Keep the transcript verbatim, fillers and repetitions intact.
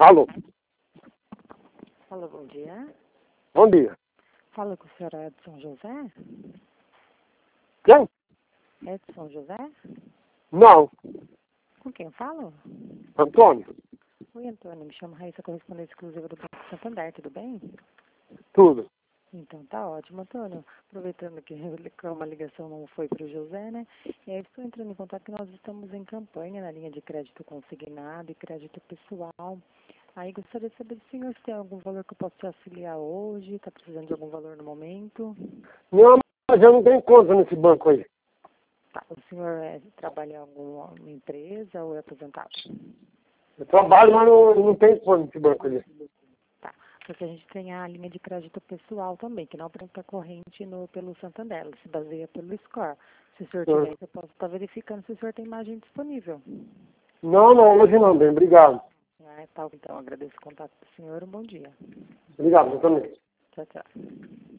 Alô? Alô, bom dia. Bom dia. Fala com o senhor Edson José? Quem? Edson José? Não. Com quem eu falo? Antônio? Oi, Antônio. Me chamo Raíssa, correspondente exclusiva do Banco Santander, tudo bem? Tudo. Então, tá ótimo, Antônio. Aproveitando que uma ligação não foi para o José, né? É, estou entrando em contato que nós estamos em campanha na linha de crédito consignado e crédito pessoal. Aí gostaria de saber se o senhor tem algum valor que eu possa te auxiliar hoje, está precisando de algum valor no momento? Não, mas eu não tenho conta nesse banco aí. Tá. O senhor é, trabalha em alguma empresa ou é aposentado? Eu trabalho, mas não, não tenho conta nesse banco aí. Tá. Porque a gente tem a linha de crédito pessoal também, que não apresenta corrente no, pelo Santander, ela se baseia pelo score. Se o senhor Ah. tiver, eu posso estar verificando se o senhor tem margem disponível. Não, não, hoje não, bem. Obrigado. Ah, tá. Então, agradeço o contato do senhor. Um bom dia. Obrigado, eu também. Tchau, tchau.